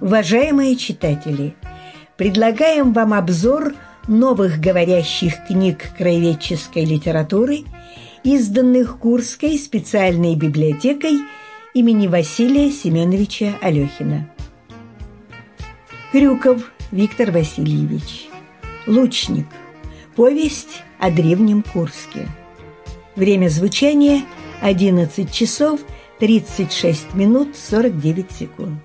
Уважаемые читатели, предлагаем вам обзор новых говорящих книг краеведческой литературы, изданных Курской специальной библиотекой имени Василия Семеновича Алехина. Крюков Виктор Васильевич. «Лучник». Повесть о древнем Курске. Время звучания 11 часов 36 минут 49 секунд.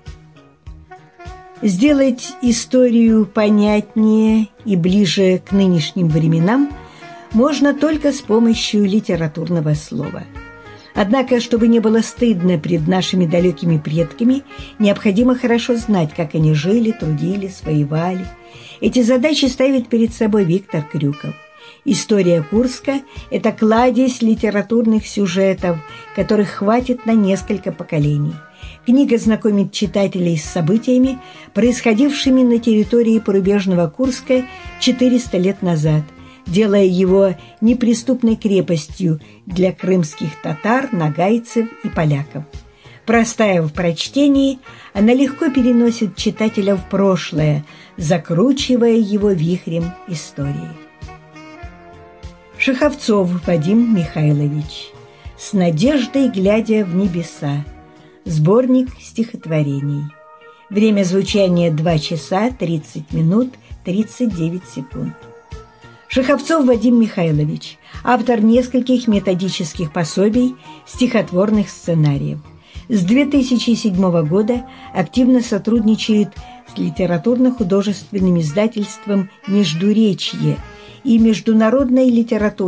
Сделать историю понятнее и ближе к нынешним временам можно только с помощью литературного слова. Однако, чтобы не было стыдно пред нашими далекими предками, необходимо хорошо знать, как они жили, трудились, воевали. Эти задачи ставит перед собой Виктор Крюков. История Курска – это кладезь литературных сюжетов, которых хватит на несколько поколений. Книга знакомит читателей с событиями, происходившими на территории порубежного Курска 400 лет назад, делая его неприступной крепостью для крымских татар, нагайцев и поляков. Простая в прочтении, она легко переносит читателя в прошлое, закручивая его вихрем истории. Шеховцов Вадим Михайлович. «С надеждой глядя в небеса». Сборник стихотворений. Время звучания 2 часа 30 минут 39 секунд. Шеховцов Вадим Михайлович. Автор нескольких методических пособий, стихотворных сценариев. С 2007 года активно сотрудничает с литературно-художественным издательством «Междуречье» и международной литературой